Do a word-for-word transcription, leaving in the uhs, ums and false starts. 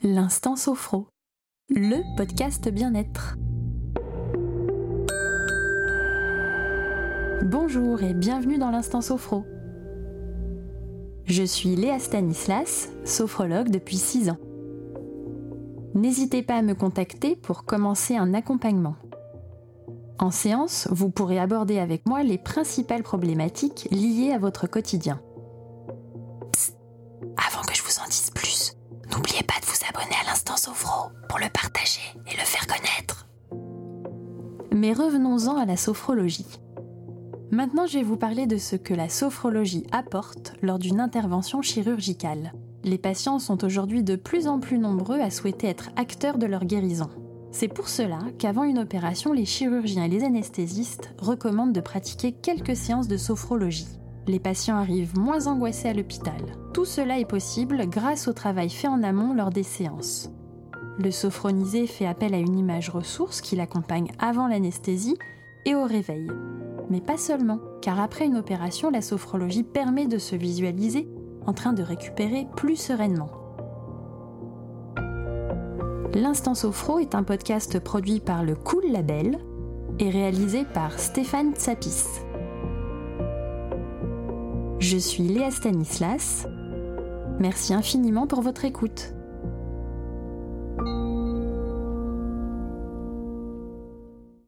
L'Instant Sophro, le podcast bien-être. Bonjour et bienvenue dans l'Instant Sophro. Je suis Léa Stanislas, sophrologue depuis six ans. N'hésitez pas à me contacter pour commencer un accompagnement. En séance, vous pourrez aborder avec moi les principales problématiques liées à votre quotidien. Psst, avant que je vous en dise plus, n'oubliez pas de vous abonner à l'Instant Sophro pour le partager et le faire connaître. Mais revenons-en à la sophrologie. Maintenant, je vais vous parler de ce que la sophrologie apporte lors d'une intervention chirurgicale. Les patients sont aujourd'hui de plus en plus nombreux à souhaiter être acteurs de leur guérison. C'est pour cela qu'avant une opération, les chirurgiens et les anesthésistes recommandent de pratiquer quelques séances de sophrologie. Les patients arrivent moins angoissés à l'hôpital. Tout cela est possible grâce au travail fait en amont lors des séances. Le sophronisé fait appel à une image ressource qui l'accompagne avant l'anesthésie et au réveil. Mais pas seulement, car après une opération, la sophrologie permet de se visualiser en train de récupérer plus sereinement. L'Instant Sophro est un podcast produit par le Cool Label et réalisé par Stéphane Tsapis. Je suis Léa Stanislas. Merci infiniment pour votre écoute.